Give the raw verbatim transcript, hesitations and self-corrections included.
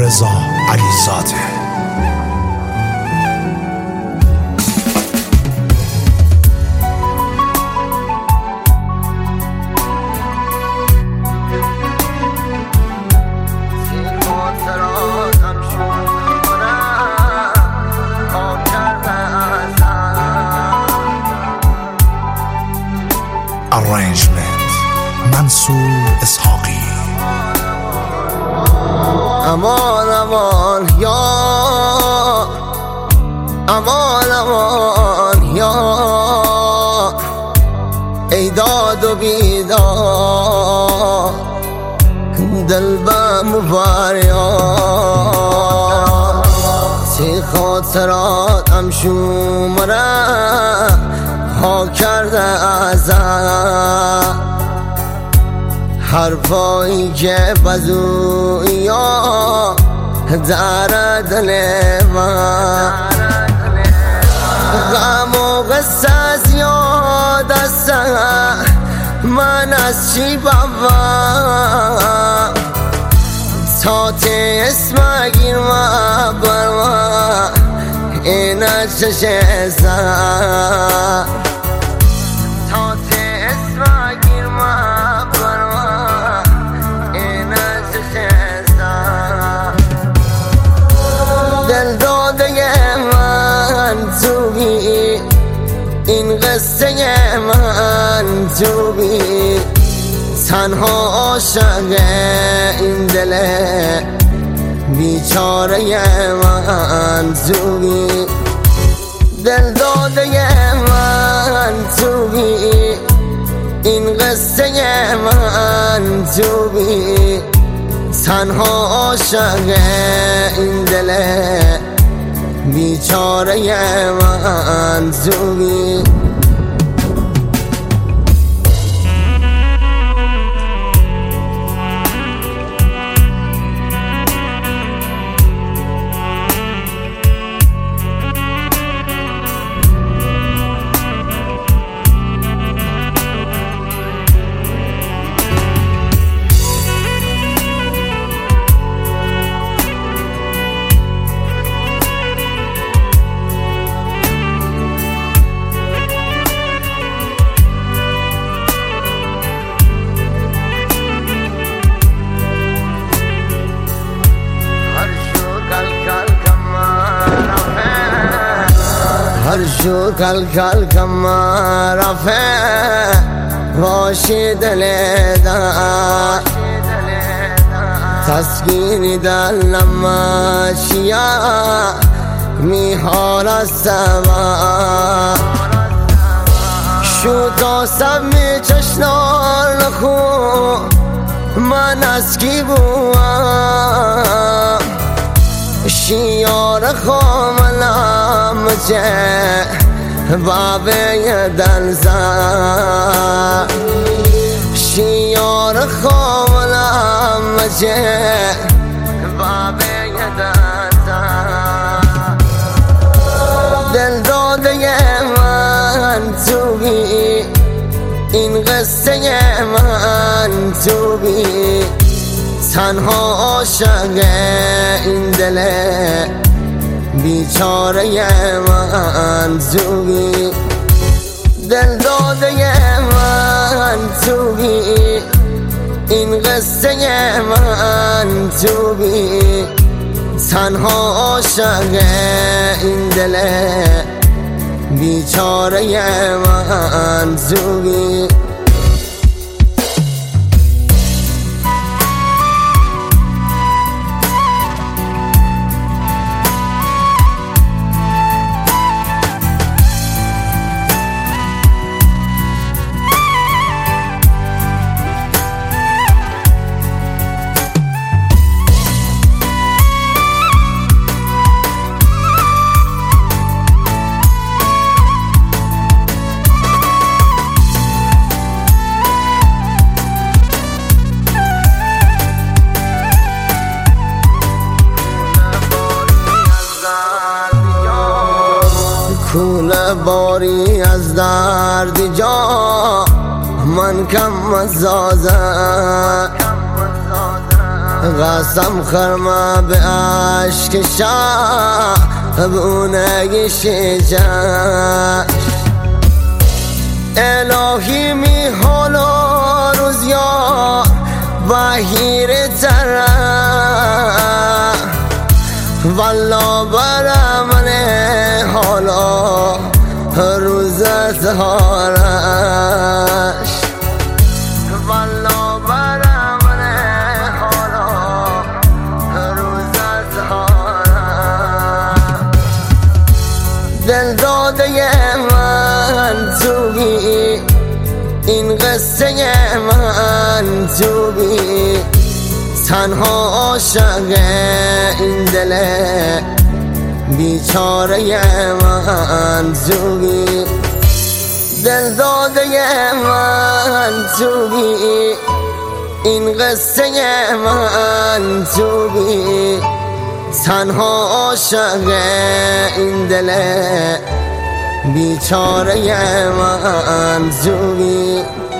رضا علیزاده. Arrangement منصور اسحاقی. امان امان یا امان امان یا ای داد و بیدار دل بم فریاد سی خاطراتم شومره ها کرده ازم حرفایی که بزوی یا در دل من غم و قصه زیاد است من از چی بابا تا تی اسم گیر ما بر ما این چش زن تا تی اسم گیر ما بر ما این چش زن دل داده من تو بی این قصه من تو بی تنها عاشق این دله بیچاره من تو بی دل داده من تو بی این قصه من تو بی تنها عاشق این دله بیچاره من تو بی هر شو کل کل کما رفه باشی دل دار تسکین دل لما شیا میحال السما شو تا سب می چشنار نخو من از کی بوام شیار خاملم چه بابه دل زن شیار خاملم چه بابه دل زن دل داده من تو بی این قصه من تو بی تنها عاشق این دله بیچاره من تو بی دل داده من تو بی این قصه من تو بی تنها عاشق این دله بیچاره من تو بی کوله باری از درد جا من کم مزازه قسم خرمه به عشق شبونه شجر الهی می حالا روز یا بهیر تره والا برم من حالا روز تهارش والا برم من حالا روز تهارش دل داده من توی این قصه من توی تنها عاشق این دل بیچاره من توی دل داده من توی این قصه من توی تنها عاشق این دل بیچاره من توی